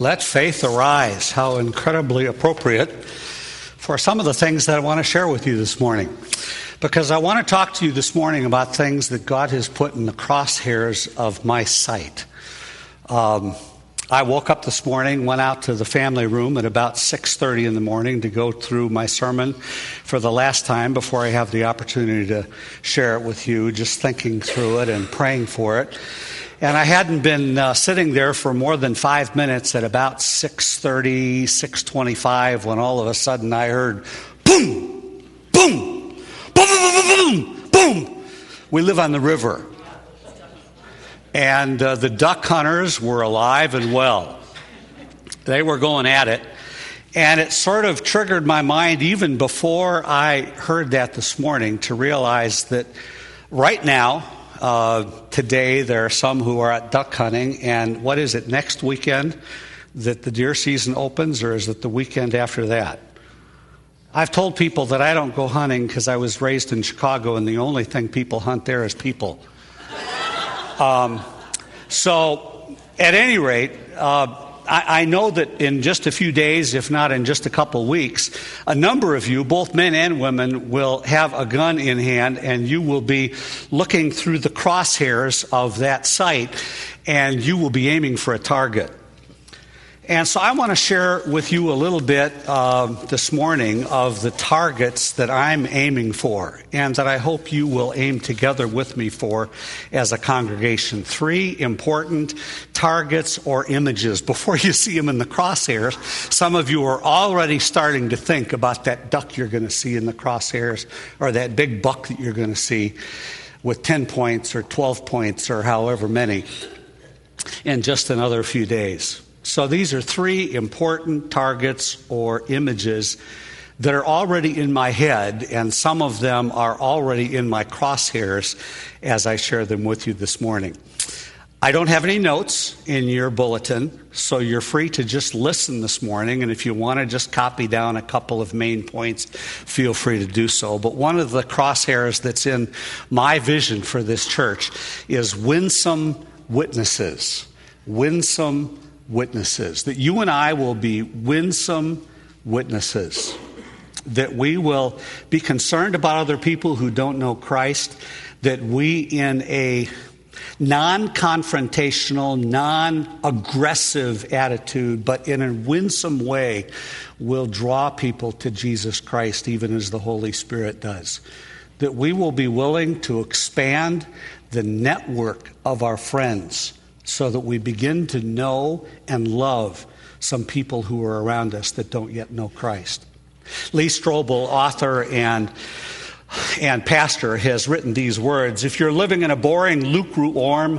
Let faith arise. How incredibly appropriate for some of the things that I want to share with you this morning. Because I want to talk to you this morning about things that God has put in the crosshairs of my sight. I woke up this morning, went out to the family room at about 6:30 in the morning to go through my sermon for the last time before I have the opportunity to share it with you, just thinking through it and praying for it. And I hadn't been sitting there for more than 5 minutes at about 6:30, 6:25 when all of a sudden I heard boom, boom, boom, boom, boom, boom. We live on the river. And the duck hunters were alive and well. They were going at it. And it sort of triggered my mind even before I heard that this morning to realize that right now, today, there are some who are at duck hunting, and what is it, next weekend that the deer season opens, or is it the weekend after that? I've told people that I don't go hunting because I was raised in Chicago, and the only thing people hunt there is people. So, at any rate, I know that in just a few days, if not in just a couple weeks, a number of you, both men and women, will have a gun in hand, and you will be looking through the crosshairs of that sight, and you will be aiming for a target. And so I want to share with you a little bit this morning of the targets that I'm aiming for, and that I hope you will aim together with me for as a congregation. 3 important targets or images. Before you see them in the crosshairs, some of you are already starting to think about that duck you're going to see in the crosshairs, or that big buck that you're going to see with 10 points or 12 points or however many in just another few days. So these are 3 important targets or images that are already in my head, and some of them are already in my crosshairs as I share them with you this morning. I don't have any notes in your bulletin, so you're free to just listen this morning, and if you want to just copy down a couple of main points, feel free to do so. But one of the crosshairs that's in my vision for this church is winsome witnesses. Winsome witnesses. That you and I will be winsome witnesses. That we will be concerned about other people who don't know Christ. That we, in a non-confrontational, non-aggressive attitude, but in a winsome way, will draw people to Jesus Christ, even as the Holy Spirit does. That we will be willing to expand the network of our friends, so that we begin to know and love some people who are around us that don't yet know Christ. Lee Strobel, author and pastor, has written these words: if you're living in a boring, lukewarm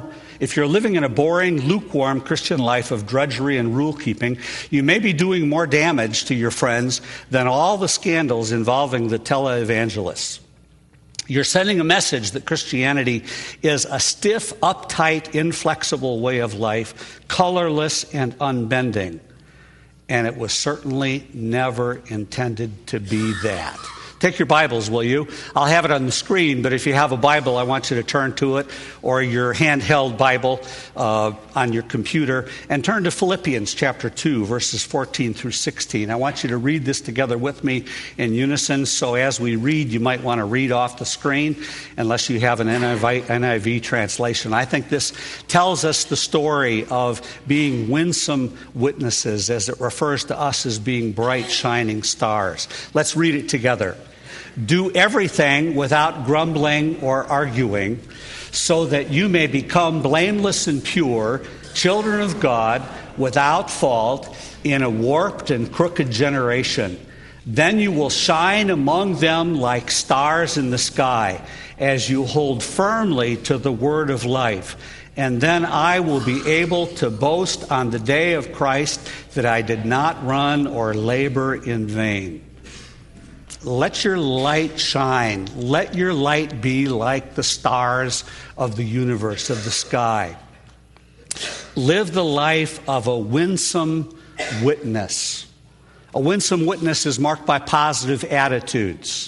Christian life of drudgery and rule keeping, you may be doing more damage to your friends than all the scandals involving the televangelists. You're sending a message that Christianity is a stiff, uptight, inflexible way of life, colorless and unbending. And it was certainly never intended to be that. Take your Bibles, will you? I'll have it on the screen, but if you have a Bible, I want you to turn to it, or your handheld Bible on your computer, and turn to Philippians chapter 2, verses 14 through 16. I want you to read this together with me in unison, so as we read, you might want to read off the screen, unless you have an NIV translation. I think this tells us the story of being winsome witnesses, as it refers to us as being bright, shining stars. Let's read it together. Do everything without grumbling or arguing, so that you may become blameless and pure, children of God, without fault, in a warped and crooked generation. Then you will shine among them like stars in the sky, as you hold firmly to the word of life. And then I will be able to boast on the day of Christ that I did not run or labor in vain. Let your light shine. Let your light be like the stars of the universe, of the sky. Live the life of a winsome witness. A winsome witness is marked by positive attitudes.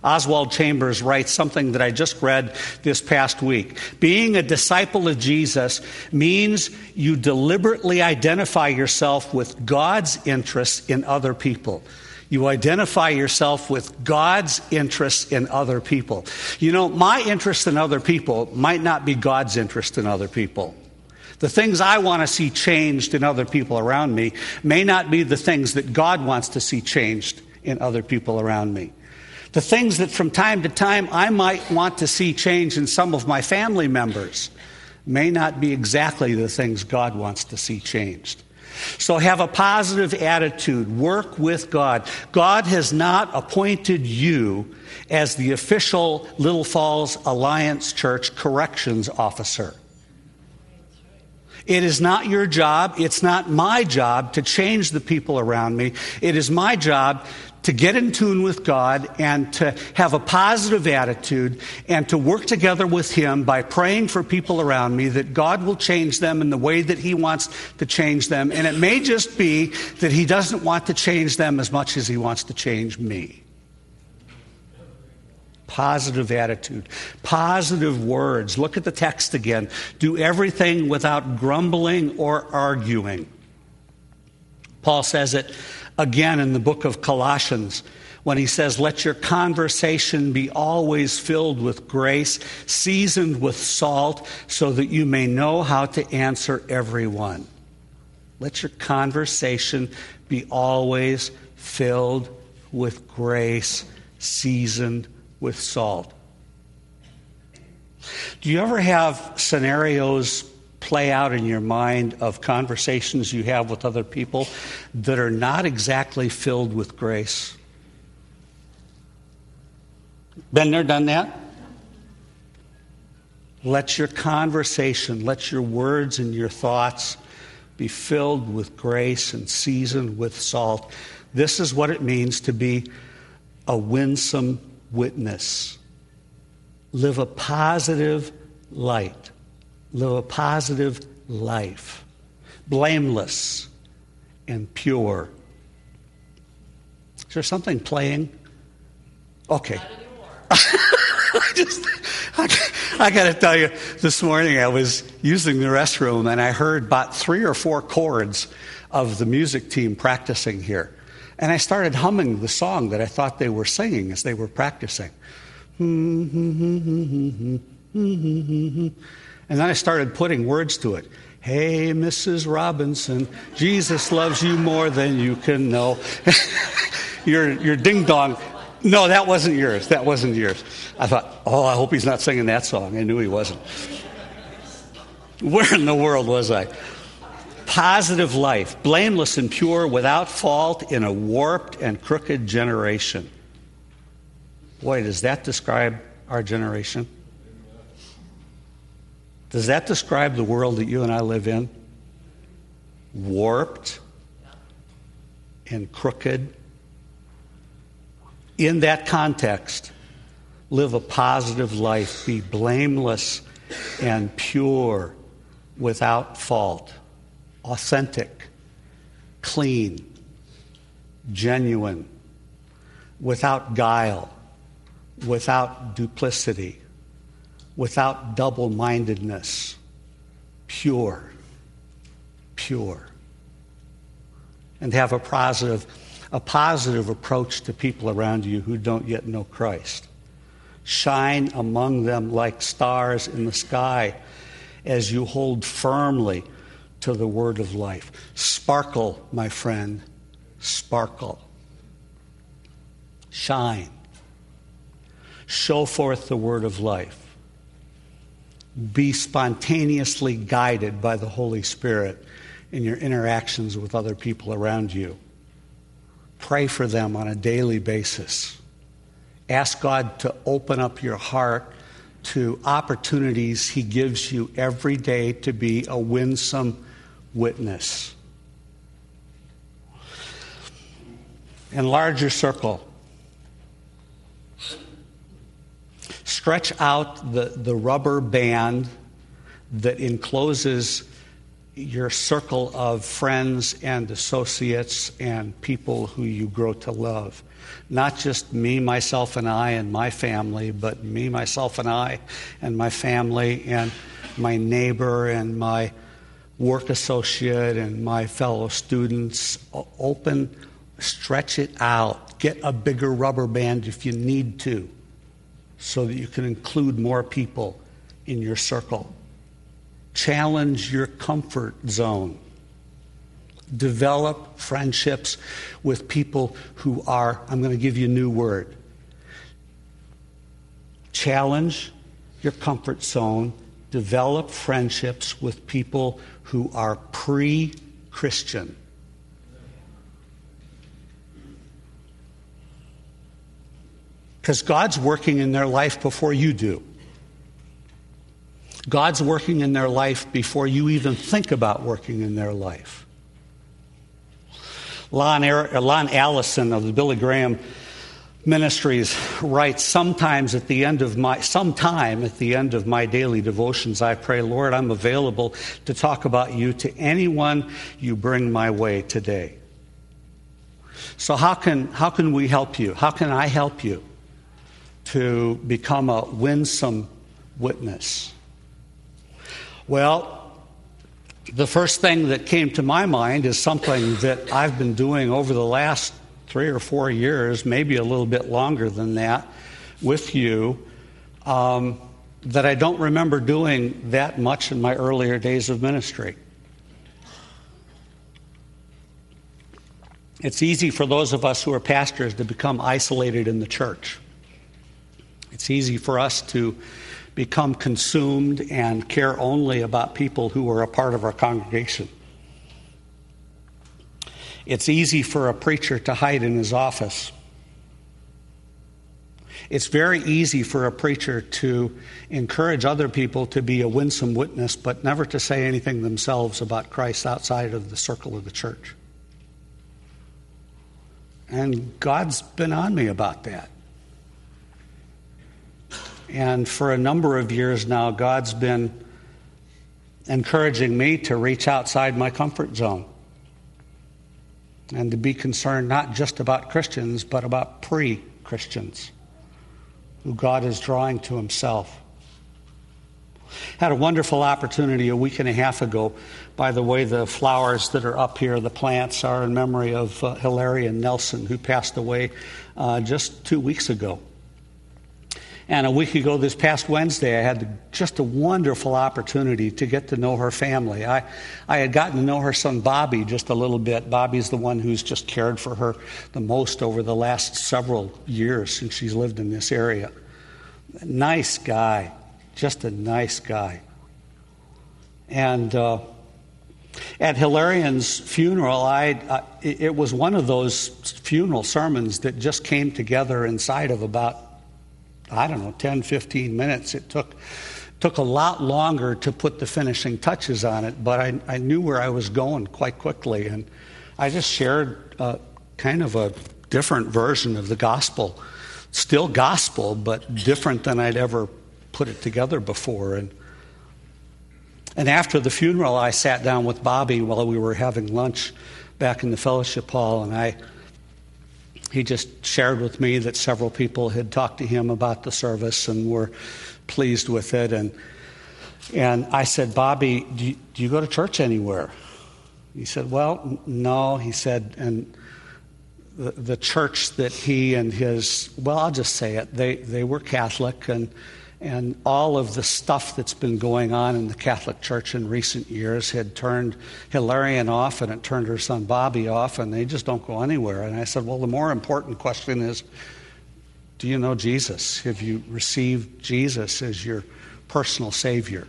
Oswald Chambers writes something that I just read this past week. Being a disciple of Jesus means you deliberately identify yourself with God's interests in other people. You identify yourself with God's interests in other people. You know, my interest in other people might not be God's interest in other people. The things I want to see changed in other people around me may not be the things that God wants to see changed in other people around me. The things that from time to time I might want to see change in some of my family members may not be exactly the things God wants to see changed. So have a positive attitude. Work with God. God has not appointed you as the official Little Falls Alliance Church corrections officer. It is not your job. It's not my job to change the people around me. It is my job to get in tune with God and to have a positive attitude and to work together with Him by praying for people around me that God will change them in the way that He wants to change them. And it may just be that He doesn't want to change them as much as He wants to change me. Positive attitude, positive words. Look at the text again. Do everything without grumbling or arguing. Paul says it again in the book of Colossians when he says, let your conversation be always filled with grace, seasoned with salt, so that you may know how to answer everyone. Let your conversation be always filled with grace, seasoned with salt. Do you ever have scenarios play out in your mind of conversations you have with other people that are not exactly filled with grace? Been there, done that? Let your conversation, let your words and your thoughts be filled with grace and seasoned with salt. This is what it means to be a winsome witness. Live a positive light. Live a positive life. Blameless and pure. Is there something playing? Okay. I got to tell you, this morning I was using the restroom and I heard about 3 or 4 chords of the music team practicing here. And I started humming the song that I thought they were singing as they were practicing. And then I started putting words to it. Hey, Mrs. Robinson, Jesus loves you more than you can know. your ding-dong. No, that wasn't yours. That wasn't yours. I thought, oh, I hope he's not singing that song. I knew he wasn't. Where in the world was I? Positive life, blameless and pure, without fault in a warped and crooked generation. Boy, does that describe our generation? Does that describe the world that you and I live in? Warped and crooked. In that context, live a positive life. Be blameless and pure, without fault. Authentic, clean, genuine, without guile, without duplicity, without double-mindedness, pure, and have a positive approach to people around you who don't yet know Christ. Shine among them like stars in the sky as you hold firmly to the word of life. Sparkle, my friend, sparkle. Shine. Show forth the word of life. Be spontaneously guided by the Holy Spirit in your interactions with other people around you. Pray for them on a daily basis. Ask God to open up your heart to opportunities He gives you every day to be a winsome witness. Enlarge your circle. Stretch out the rubber band that encloses your circle of friends and associates and people who you grow to love. Not just me, myself, and I and my family, but me, myself, and I and my family and my neighbor and my work associate and my fellow students. Open, stretch it out. Get a bigger rubber band if you need to, so that you can include more people in your circle. Challenge your comfort zone. Develop friendships with people who are, I'm going to give you a new word. Challenge your comfort zone. Develop friendships with people who are pre-Christian. Because God's working in their life before you do. God's working in their life before you even think about working in their life. Lon Allison of the Billy Graham Ministries writes, sometime at the end of my daily devotions, I pray, Lord, I'm available to talk about you to anyone you bring my way today. So how can we help you? How can I help you to become a winsome witness? Well, the first thing that came to my mind is something that I've been doing over the last 3 or 4 years, maybe a little bit longer than that, with you, that I don't remember doing that much in my earlier days of ministry. It's easy for those of us who are pastors to become isolated in the church. It's easy for us to become consumed and care only about people who are a part of our congregation. It's easy for a preacher to hide in his office. It's very easy for a preacher to encourage other people to be a winsome witness, but never to say anything themselves about Christ outside of the circle of the church. And God's been on me about that. And for a number of years now, God's been encouraging me to reach outside my comfort zone and to be concerned not just about Christians, but about pre-Christians who God is drawing to himself. Had a wonderful opportunity a week and a half ago. By the way, the flowers that are up here, the plants, are in memory of Hilarion Nelson, who passed away just 2 weeks ago. And a week ago, this past Wednesday, I had just a wonderful opportunity to get to know her family. I had gotten to know her son, Bobby, just a little bit. Bobby's the one who's just cared for her the most over the last several years since she's lived in this area. Nice guy, just a nice guy. And at Hilarion's funeral, it was one of those funeral sermons that just came together inside of about 10, 15 minutes. It took a lot longer to put the finishing touches on it, but I knew where I was going quite quickly, and I just shared kind of a different version of the gospel. Still gospel, but different than I'd ever put it together before. And after the funeral, I sat down with Bobby while we were having lunch back in the fellowship hall, and he just shared with me that several people had talked to him about the service and were pleased with it. And I said, Bobby, do you go to church anywhere? He said, well, no. He said, and the church that he and his, well, I'll just say it, they were Catholic, and all of the stuff that's been going on in the Catholic Church in recent years had turned Hilarion off, and it turned her son Bobby off, and they just don't go anywhere. And I said, well, the more important question is, do you know Jesus? Have you received Jesus as your personal Savior?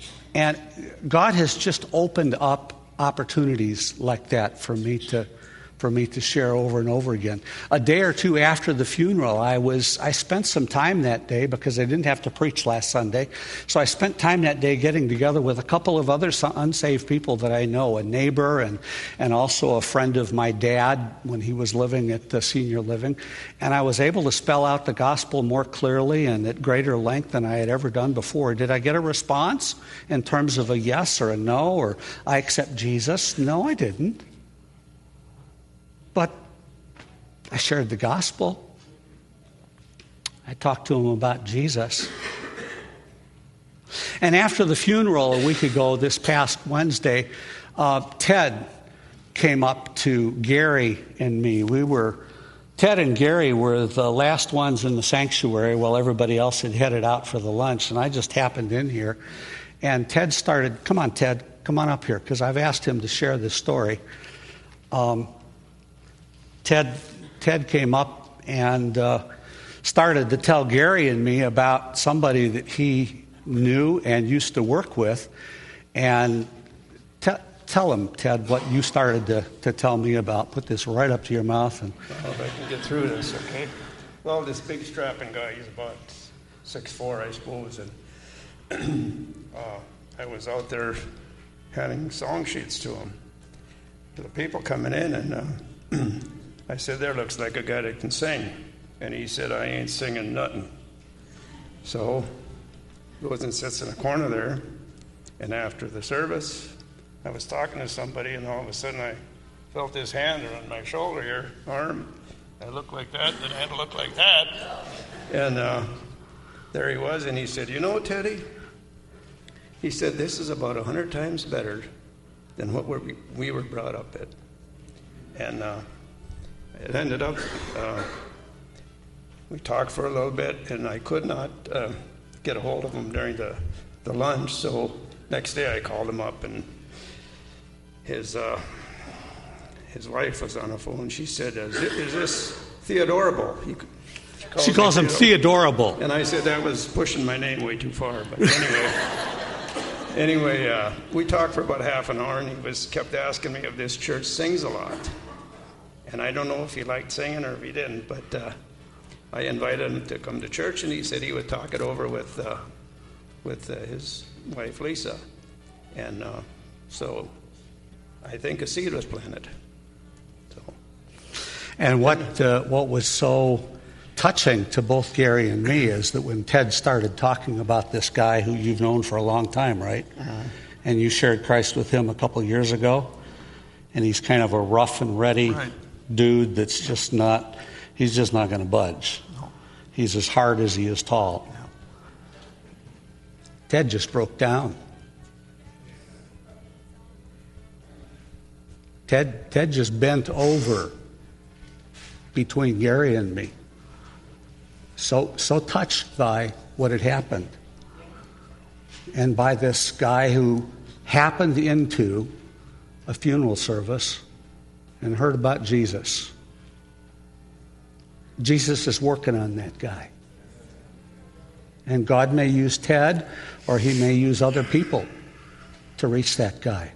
And God has just opened up opportunities like that for me to for me to share over and over again. A day or two after the funeral, I spent some time that day because I didn't have to preach last Sunday. So I spent time that day getting together with a couple of other unsaved people that I know, a neighbor and also a friend of my dad when he was living at the senior living. And I was able to spell out the gospel more clearly and at greater length than I had ever done before. Did I get a response in terms of a yes or a no or I accept Jesus? No, I didn't. But I shared the gospel. I talked to him about Jesus. And after the funeral a week ago, this past Wednesday, Ted came up to Gary and me. Ted and Gary were the last ones in the sanctuary while everybody else had headed out for the lunch. And I just happened in here. And Ted started, come on, Ted, come on up here, because I've asked him to share this story. Ted came up and started to tell Gary and me about somebody that he knew and used to work with. And tell him, Ted, what you started to tell me about. Put this right up to your mouth. And well, if I can get through this, okay? Well, this big strapping guy, he's about 6'4", I suppose, and I was out there handing song sheets to him, to the people coming in, and I said, there looks like a guy that can sing. And he said, I ain't singing nothing. So goes and sits in a corner there, and after the service, I was talking to somebody, and all of a sudden I felt his hand around my shoulder here, arm. I looked like that, then I had to look like that. And there he was, and he said, you know, Teddy, he said, this is about 100 times better than what we were brought up at. And it ended up, we talked for a little bit, and I could not get a hold of him during the lunch, so next day I called him up, and his wife was on the phone. She said, is this Theodorable? She calls him Theodorable. And I said that was pushing my name way too far, but anyway, we talked for about half an hour, and he kept asking me if this church sings a lot. And I don't know if he liked singing or if he didn't, but I invited him to come to church, and he said he would talk it over with his wife, Lisa. And so I think a seed was planted. So. And what was so touching to both Gary and me is that when Ted started talking about this guy who you've known for a long time, right? Uh-huh. And you shared Christ with him a couple of years ago, and he's kind of a rough and ready dude that's just not going to budge. No. He's as hard as he is tall. No. Ted just broke down. Ted just bent over between Gary and me. So touched by what had happened. And by this guy who happened into a funeral service and heard about Jesus. Jesus is working on that guy. And God may use Ted, or he may use other people to reach that guy.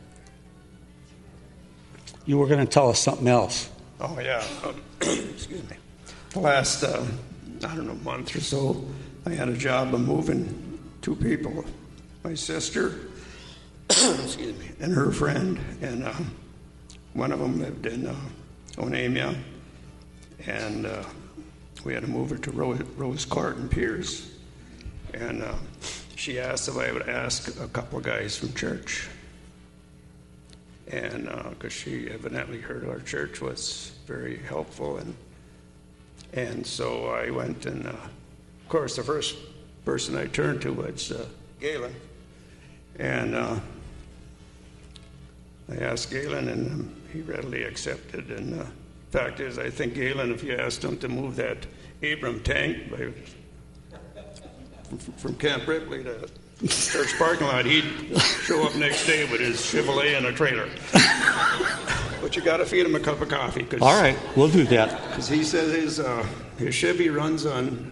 You were going to tell us something else. Oh, yeah. Excuse me. The last, month or so, I had a job of moving two people. My sister, excuse me, and her friend, and one of them lived in Onamia, and we had to move her to Rose Court in Pierce. And she asked if I would ask a couple of guys from church. And because she evidently heard our church was very helpful, and so I went, and of course the first person I turned to was Galen, and I asked Galen, and he readily accepted. And fact is, I think Galen, if you asked him to move that Abram tank from Camp Ripley to church parking lot, he'd show up next day with his Chevrolet and a trailer. But you got to feed him a cup of coffee. All right, we'll do that. Because he says his Chevy runs on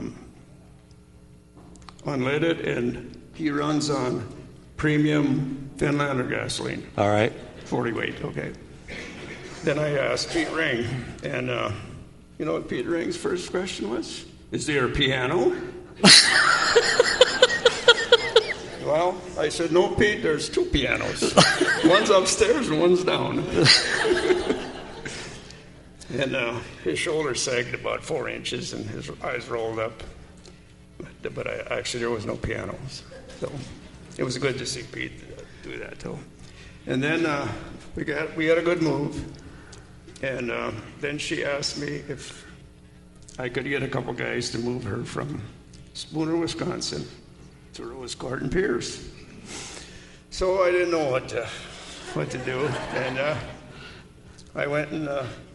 unleaded, and he runs on premium Finlander gasoline. All right. 40 weight, okay. then I asked Pete Ring, and you know what Pete Ring's first question was? Is there a piano? Well, I said, no, Pete, there's 2 pianos. One's upstairs and one's down. And his shoulder sagged about 4 inches and his eyes rolled up. But actually, there was no pianos. So it was good to see Pete do that, too. And then we had a good move. And then she asked me if I could get a couple guys to move her from Spooner, Wisconsin to Rose Garden Pierce. So I didn't know what to do. And I went and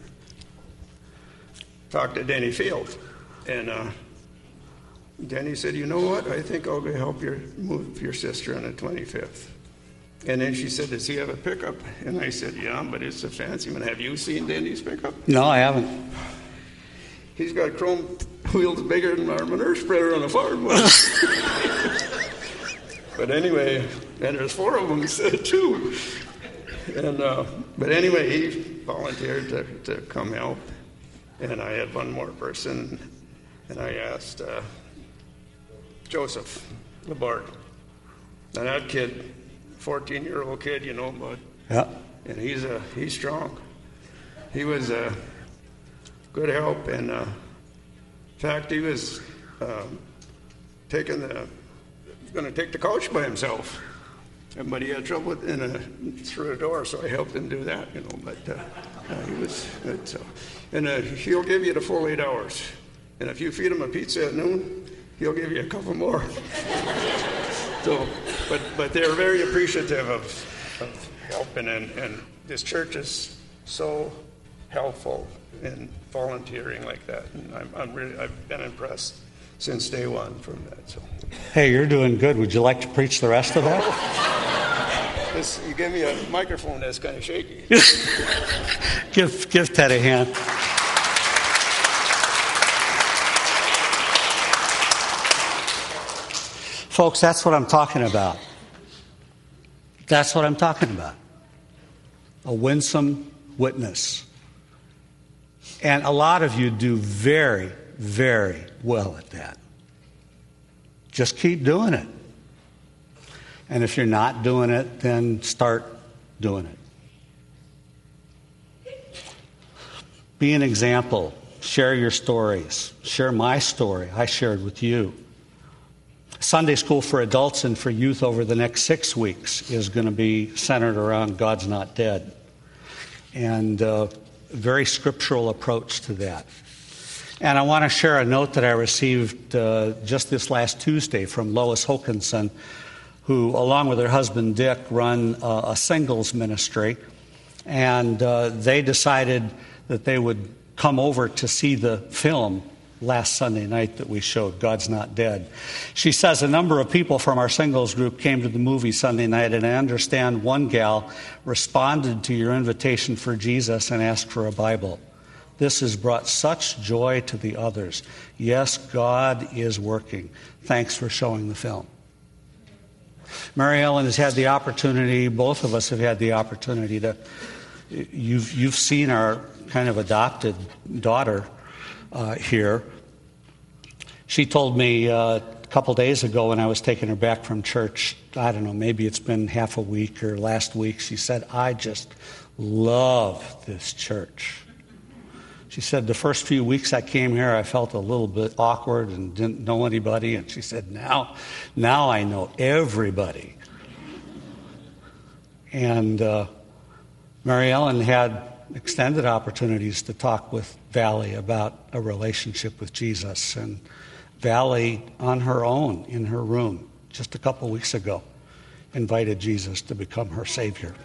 talked to Denny Field. And Denny said, you know what? I think I'll help you move your sister on the 25th. And then she said, does he have a pickup? And I said, yeah, but it's a fancy one. Have you seen Denny's pickup? No, I haven't. He's got chrome wheels bigger than our manure spreader on the farm. But anyway, and there's 4 of them instead of 2. And but anyway, he volunteered to come help. And I had one more person, and I asked Joseph Labard. Now that kid, 14-year-old kid, you know, but yeah, and he's strong. He was good help, and in fact, he was going to take the couch by himself. But he had trouble through the door, so I helped him do that, you know. But he was good. So, and he'll give you the full 8 hours. And if you feed him a pizza at noon, he'll give you a couple more. So, but they're very appreciative of helping, and this church is so helpful in volunteering like that. And I've been impressed since day one from that. So. Hey, you're doing good. Would you like to preach the rest of that? You give me a microphone that's kind of shaky. give Ted a hand. Folks, that's what I'm talking about. That's what I'm talking about. A winsome witness. And a lot of you do very, very well at that. Just keep doing it. And if you're not doing it, then start doing it. Be an example. Share your stories. Share my story I shared with you. Sunday school for adults and for youth over the next 6 weeks is going to be centered around God's Not Dead. And a very scriptural approach to that. And I want to share a note that I received just this last Tuesday from Lois Hokinson, who, along with her husband Dick, run a singles ministry. And they decided that they would come over to see the film last Sunday night that we showed, God's Not Dead. She says a number of people from our singles group came to the movie Sunday night, and I understand one gal responded to your invitation for Jesus and asked for a Bible. This has brought such joy to the others. Yes, God is working. Thanks for showing the film. Mary Ellen has had the opportunity, both of us have had the opportunity to, you've seen our kind of adopted daughter here. She told me a couple days ago when I was taking her back from church, I don't know, maybe it's been half a week or last week, she said, I just love this church. She said, the first few weeks I came here, I felt a little bit awkward and didn't know anybody. And she said, now I know everybody. And Mary Ellen had extended opportunities to talk with Valley about a relationship with Jesus. And Valley, on her own, in her room, just a couple weeks ago, invited Jesus to become her Savior.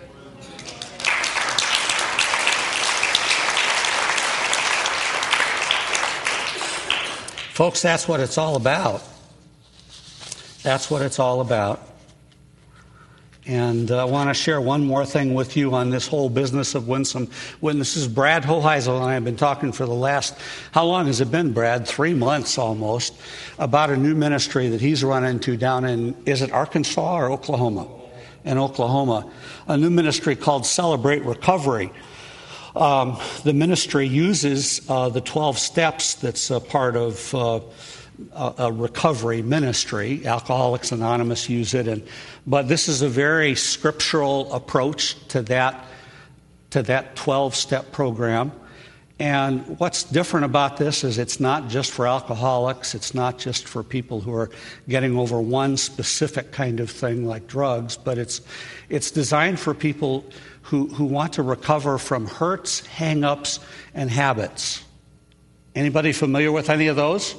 Folks, that's what it's all about. That's what it's all about. And I want to share one more thing with you on this whole business of winsome witnesses. Brad Hoheisel and I have been talking for the last, how long has it been, Brad? 3 months almost, about a new ministry that he's run into down in, is it Arkansas or Oklahoma? In Oklahoma. A new ministry called Celebrate Recovery. The ministry uses the 12 steps that's a part of a recovery ministry. Alcoholics Anonymous use it, but this is a very scriptural approach to that 12-step program. And what's different about this is it's not just for alcoholics. It's not just for people who are getting over one specific kind of thing like drugs, but it's designed for people who want to recover from hurts, hang-ups, and habits. Anybody familiar with any of those?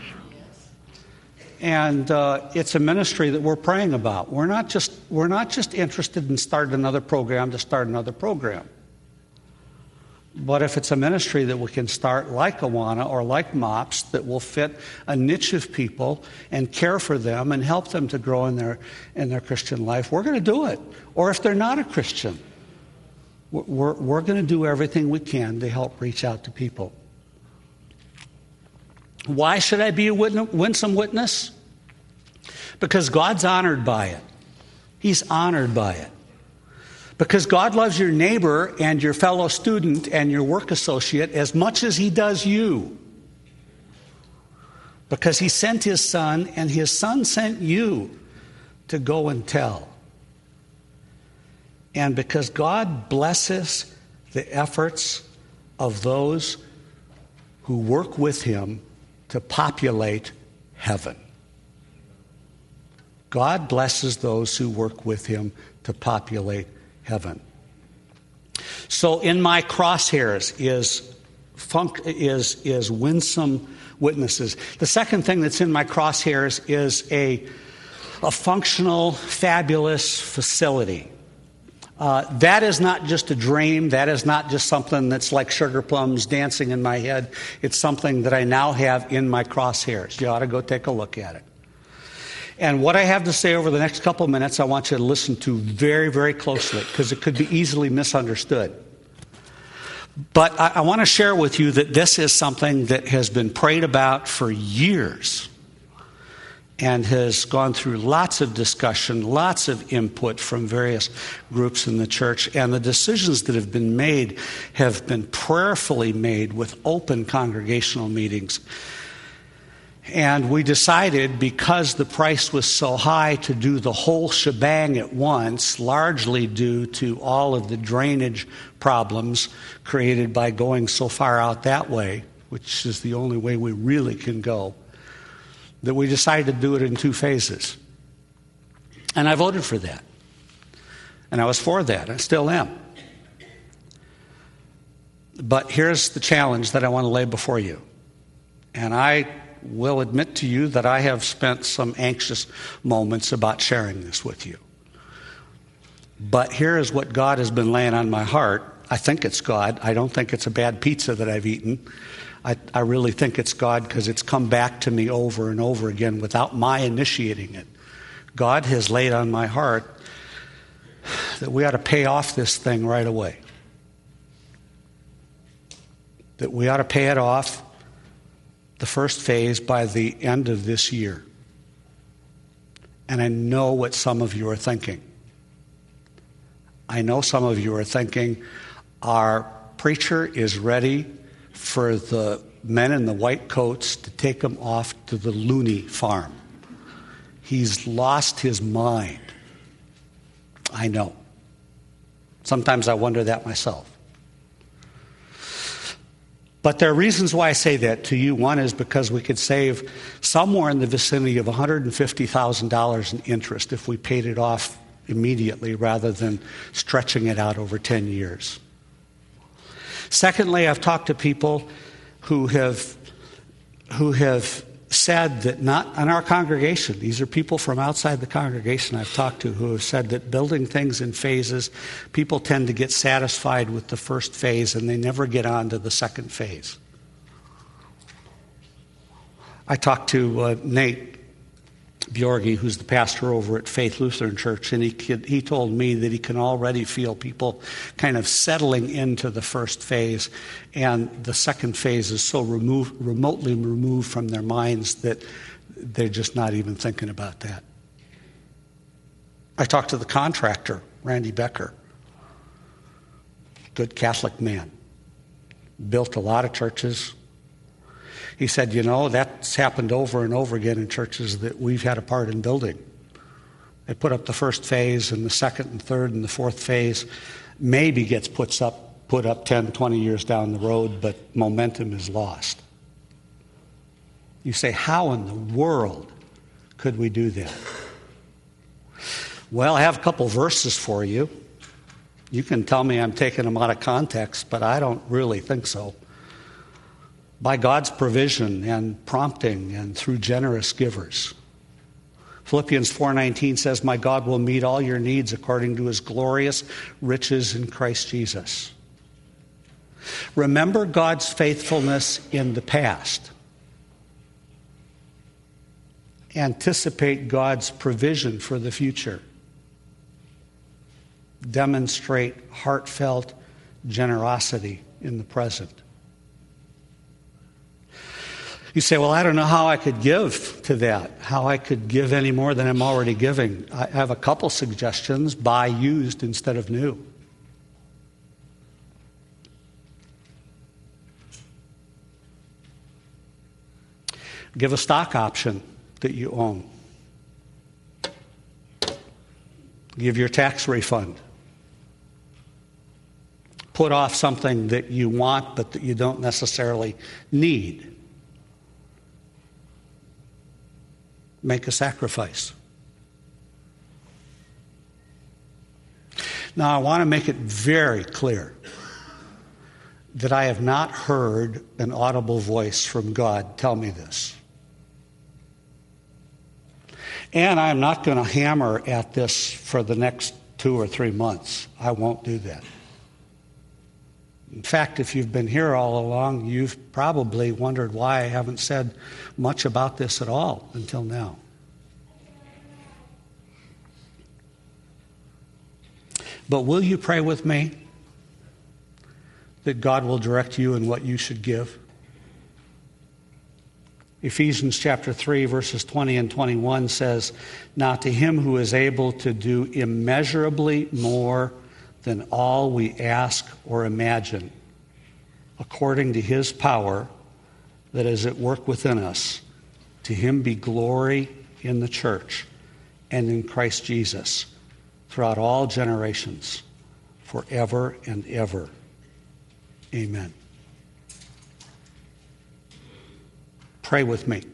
And it's a ministry that we're praying about. We're not just interested in starting another program to start another program. But if it's a ministry that we can start like Awana or like MOPS that will fit a niche of people and care for them and help them to grow in their Christian life, we're going to do it. Or if they're not a Christian, we're going to do everything we can to help reach out to people. Why should I be a winsome witness? Because God's honored by it. He's honored by it. Because God loves your neighbor and your fellow student and your work associate as much as he does you. Because he sent his son, and his son sent you to go and tell. And because God blesses the efforts of those who work with him to populate heaven. God blesses those who work with him to populate heaven. So in my crosshairs is winsome witnesses. The second thing that's in my crosshairs is a functional, fabulous facility. That is not just a dream. That is not just something that's like sugar plums dancing in my head. It's something that I now have in my crosshairs. You ought to go take a look at it. And what I have to say over the next couple of minutes, I want you to listen to very, very closely, because it could be easily misunderstood. But I want to share with you that this is something that has been prayed about for years and has gone through lots of discussion, lots of input from various groups in the church. And the decisions that have been made have been prayerfully made with open congregational meetings. And we decided, because the price was so high, to do the whole shebang at once, largely due to all of the drainage problems created by going so far out that way, which is the only way we really can go, that we decided to do it in 2 phases. And I voted for that. And I was for that. I still am. But here's the challenge that I want to lay before you. And I will admit to you that I have spent some anxious moments about sharing this with you. But here is what God has been laying on my heart. I think it's God. I don't think it's a bad pizza that I've eaten. I really think it's God, because it's come back to me over and over again without my initiating it. God has laid on my heart that we ought to pay off this thing right away. That we ought to pay it off, the first phase, by the end of this year. And I know what some of you are thinking. I know some of you are thinking, our preacher is ready for the men in the white coats to take him off to the loony farm. He's lost his mind. I know. Sometimes I wonder that myself. But there are reasons why I say that to you. One is because we could save somewhere in the vicinity of $150,000 in interest if we paid it off immediately rather than stretching it out over 10 years. Secondly, I've talked to people who have said that, not in our congregation, these are people from outside the congregation I've talked to, who have said that building things in phases, people tend to get satisfied with the first phase and they never get on to the second phase. I talked to Nate Bjorgi, who's the pastor over at Faith Lutheran Church, and he told me that he can already feel people kind of settling into the first phase, and the second phase is so remotely removed from their minds that they're just not even thinking about that. I talked to the contractor, Randy Becker, good Catholic man, built a lot of churches. He said, you know, that's happened over and over again in churches that we've had a part in building. They put up the first phase, and the second and third and the fourth phase maybe gets put up 10, 20 years down the road, but momentum is lost. You say, how in the world could we do that? Well, I have a couple verses for you. You can tell me I'm taking them out of context, but I don't really think so. By God's provision and prompting and through generous givers. Philippians 4:19 says, my God will meet all your needs according to his glorious riches in Christ Jesus. Remember God's faithfulness in the past. Anticipate God's provision for the future. Demonstrate heartfelt generosity in the present. You say, well, I don't know how I could give to that, how I could give any more than I'm already giving. I have a couple suggestions. Buy used instead of new. Give a stock option that you own. Give your tax refund. Put off something that you want but that you don't necessarily need. Make a sacrifice. Now, I want to make it very clear that I have not heard an audible voice from God tell me this. And I'm not going to hammer at this for the next 2 or 3 months. I won't do that. In fact, if you've been here all along, you've probably wondered why I haven't said much about this at all until now. But will you pray with me that God will direct you in what you should give? Ephesians chapter 3, verses 20 and 21 says, now to him who is able to do immeasurably more than all we ask or imagine, according to his power that is at work within us, to him be glory in the church and in Christ Jesus throughout all generations, forever and ever. Amen. Pray with me.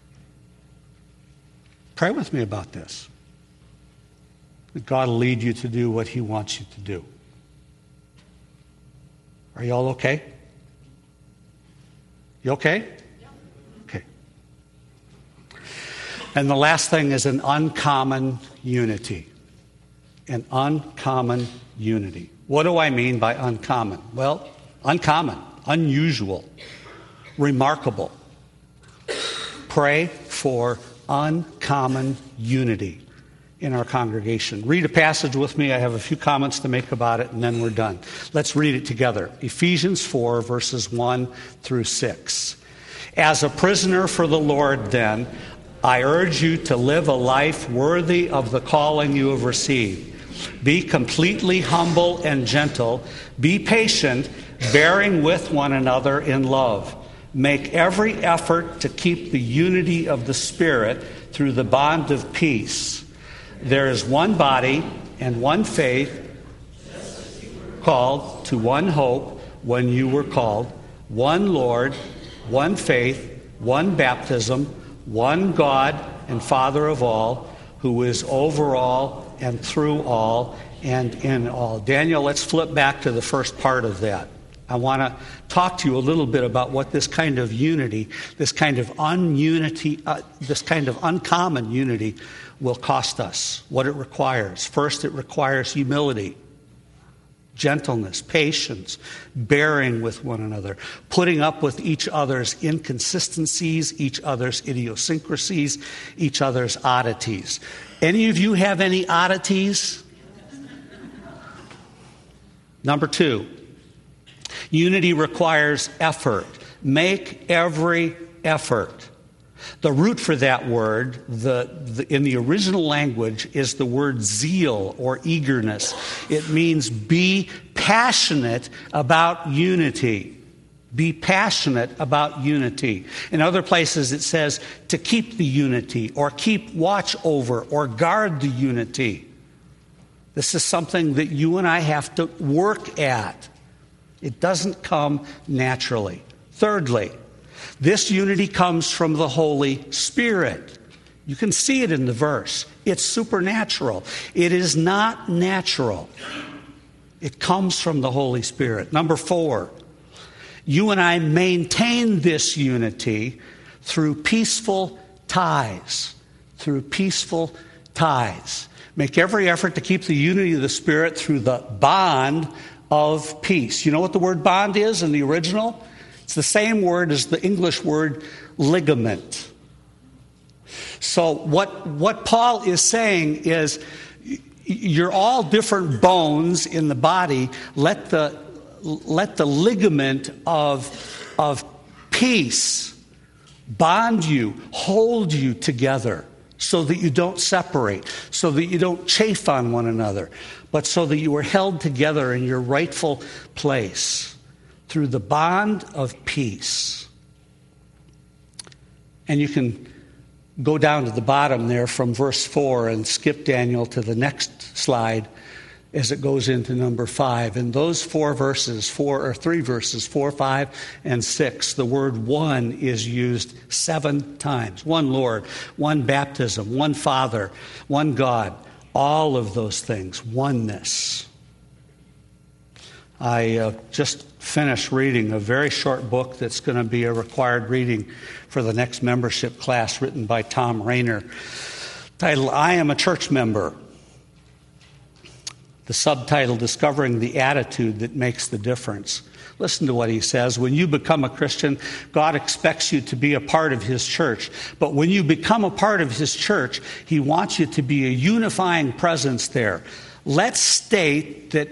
Pray with me about this. That God will lead you to do what he wants you to do. Are you all okay? You okay? Okay. And the last thing is an uncommon unity. An uncommon unity. What do I mean by uncommon? Well, uncommon, unusual, remarkable. Pray for uncommon unity in our congregation. Read a passage with me. I have a few comments to make about it, and then we're done. Let's read it together. Ephesians 4, verses 1 through 6. As a prisoner for the Lord, then, I urge you to live a life worthy of the calling you have received. Be completely humble and gentle. Be patient, bearing with one another in love. Make every effort to keep the unity of the Spirit through the bond of peace. There is one body and one faith, called to one hope when you were called, one Lord, one faith, one baptism, one God and Father of all, who is over all and through all and in all. Daniel, let's flip back to the first part of that. I want to talk to you a little bit about what this kind of unity, this kind of uncommon unity will cost us, what it requires. First, it requires humility, gentleness, patience, bearing with one another, putting up with each other's inconsistencies, each other's idiosyncrasies, each other's oddities. Any of you have any oddities? Number 2, unity requires effort. Make every effort. The root for that word, in the original language, is the word zeal or eagerness. It means be passionate about unity. Be passionate about unity. In other places it says to keep the unity or keep watch over or guard the unity. This is something that you and I have to work at. It doesn't come naturally. Thirdly, this unity comes from the Holy Spirit. You can see it in the verse. It's supernatural. It is not natural. It comes from the Holy Spirit. Number 4, you and I maintain this unity through peaceful ties. Through peaceful ties. Make every effort to keep the unity of the Spirit through the bond of peace. You know what the word bond is in the original? It's the same word as the English word ligament. So what Paul is saying is, you're all different bones in the body. Let the ligament of peace bond you, hold you together, so that you don't separate, so that you don't chafe on one another, but so that you are held together in your rightful place through the bond of peace. And you can go down to the bottom there from verse 4 and skip, Daniel, to the next slide as it goes into number 5. In those 3 verses, 4, 5, and 6, the word one is used 7 times. One Lord, one baptism, one Father, one God. All of those things, oneness. I just finished reading a very short book that's going to be a required reading for the next membership class, written by Tom Rainer, titled, I Am a Church Member. The subtitle, Discovering the Attitude That Makes the Difference. Listen to what he says. When you become a Christian, God expects you to be a part of His church. But when you become a part of His church, He wants you to be a unifying presence there. Let's state that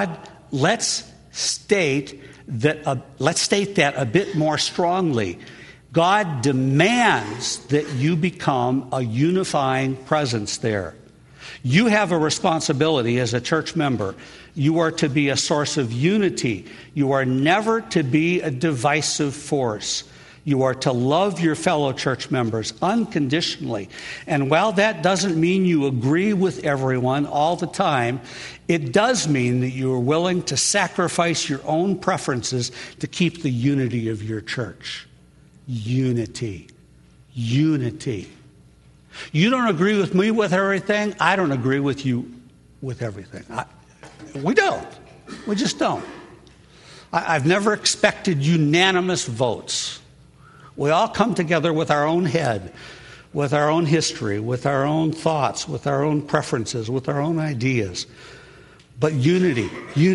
a bit more strongly. God demands that you become a unifying presence there. You have a responsibility as a church member. You are to be a source of unity. You are never to be a divisive force. You are to love your fellow church members unconditionally. And while that doesn't mean you agree with everyone all the time, it does mean that you are willing to sacrifice your own preferences to keep the unity of your church. Unity. Unity. You don't agree with me with everything. I don't agree with you with everything. We don't. We just don't. I've never expected unanimous votes. We all come together with our own head, with our own history, with our own thoughts, with our own preferences, with our own ideas. But unity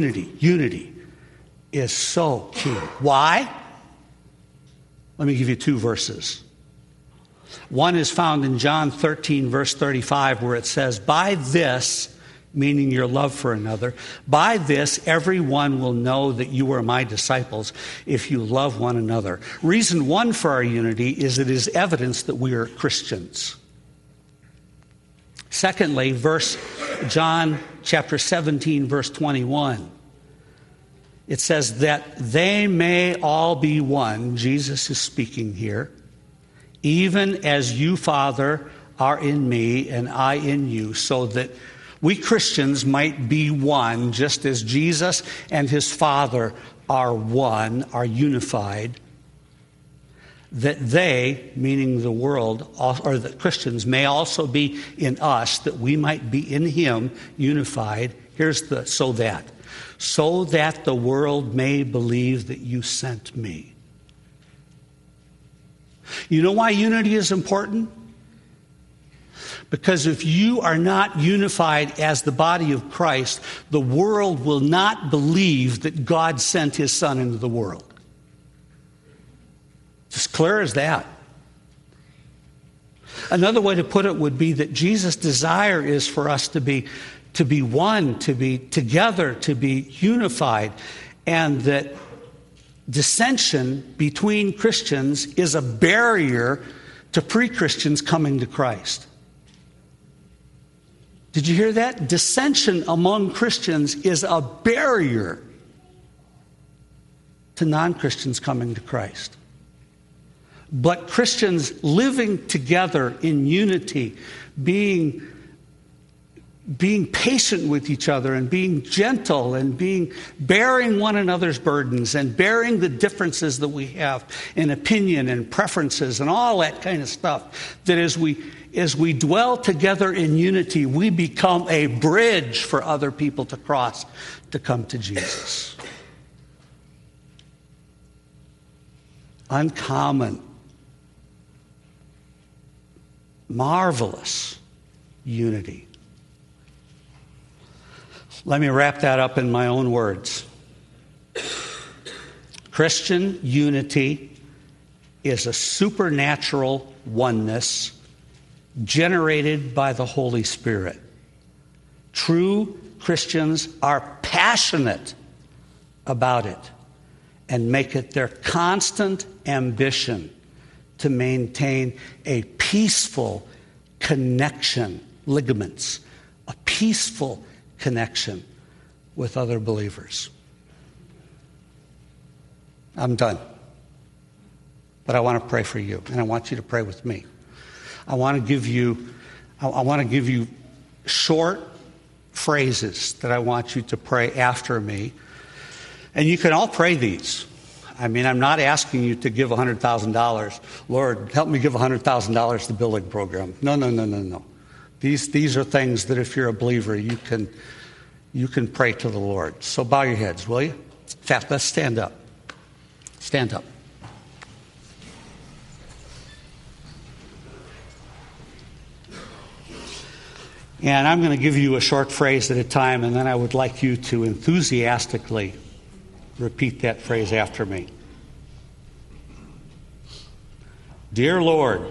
is so key. Why? Let me give you 2 verses. One is found in John 13, verse 35, where it says, by this, meaning your love for another, by this everyone will know that you are my disciples if you love one another. Reason 1 for our unity is it is evidence that we are Christians. Secondly, John chapter 17, verse 21. It says that they may all be one. Jesus is speaking here. Even as you, Father, are in me and I in you, so that we Christians might be one, just as Jesus and His Father are one, are unified, that they, meaning the world, or the Christians, may also be in us, that we might be in Him, unified. Here's the so that the world may believe that you sent me. You know why unity is important? Because if you are not unified as the body of Christ, the world will not believe that God sent His Son into the world. It's as clear as that. Another way to put it would be that Jesus' desire is for us to be one, to be together, to be unified, and that dissension between Christians is a barrier to pre-Christians coming to Christ. Did you hear that? Dissension among Christians is a barrier to non-Christians coming to Christ. But Christians living together in unity, being patient with each other and being gentle and bearing one another's burdens and bearing the differences that we have in opinion and preferences and all that kind of stuff, that as we dwell together in unity, we become a bridge for other people to cross to come to Jesus. Uncommon, marvelous unity. Let me wrap that up in my own words. Christian unity is a supernatural oneness generated by the Holy Spirit. True Christians are passionate about it and make it their constant ambition to maintain a peaceful connection, ligaments, a peaceful connection with other believers. I'm done. But I want to pray for you, and I want you to pray with me. I want to give you short phrases that I want you to pray after me. And you can all pray these. I mean, I'm not asking you to give $100,000. Lord, help me give $100,000 to the building program. No. These are things that if you're a believer, you can pray to the Lord. So bow your heads, will you? In fact, let's stand up. Stand up. And I'm going to give you a short phrase at a time, and then I would like you to enthusiastically repeat that phrase after me. Dear Lord,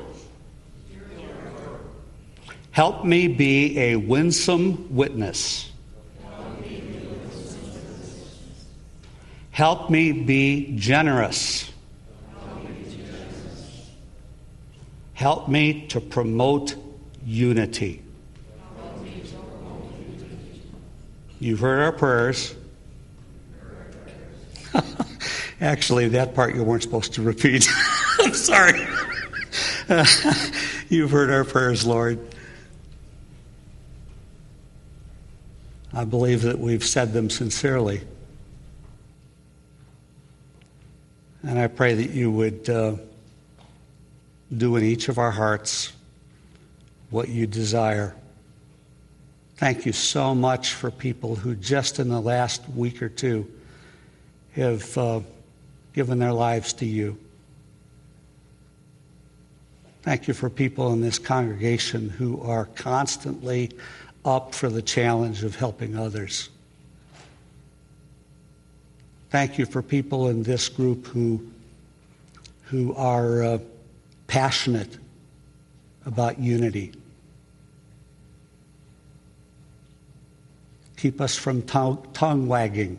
help me be a winsome witness. Help me be generous. Help me to promote unity. You've heard our prayers. Actually, that part you weren't supposed to repeat. I'm sorry. You've heard our prayers, Lord. I believe that we've said them sincerely. And I pray that you would do in each of our hearts what you desire. Thank you so much for people who just in the last week or two have given their lives to you. Thank you for people in this congregation who are constantly up for the challenge of helping others. Thank you for people in this group who are passionate about unity. Keep us from tongue wagging.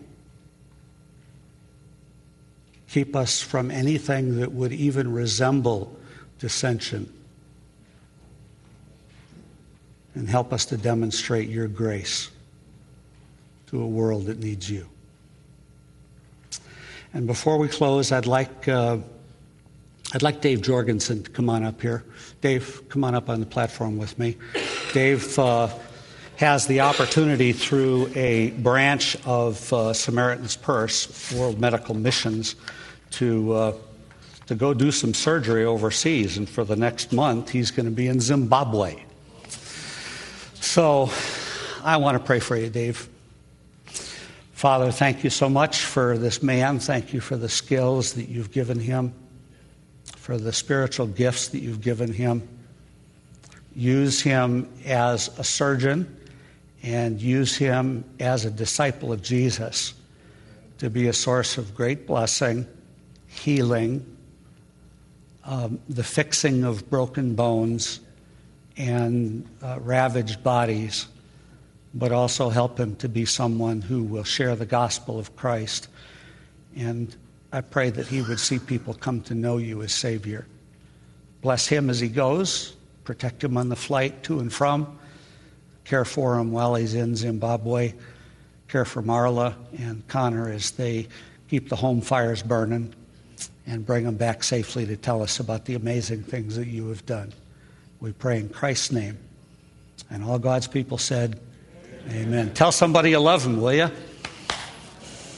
Keep us from anything that would even resemble dissension. And help us to demonstrate your grace to a world that needs you. And before we close, I'd like Dave Jorgensen to come on up here. Dave, come on up on the platform with me. Dave has the opportunity through a branch of Samaritan's Purse, World Medical Missions, to go do some surgery overseas. And for the next month, he's going to be in Zimbabwe. So I want to pray for you, Dave. Father, thank you so much for this man. Thank you for the skills that you've given him, for the spiritual gifts that you've given him. Use him as a surgeon and use him as a disciple of Jesus to be a source of great blessing, healing, the fixing of broken bones and ravaged bodies, but also help him to be someone who will share the gospel of Christ. And I pray that he would see people come to know you as Savior. Bless him as he goes. Protect him on the flight to and from. Care for him while he's in Zimbabwe. Care for Marla and Connor as they keep the home fires burning, and bring them back safely to tell us about the amazing things that you have done. We pray in Christ's name. And all God's people said, amen. Tell somebody you love them, will you?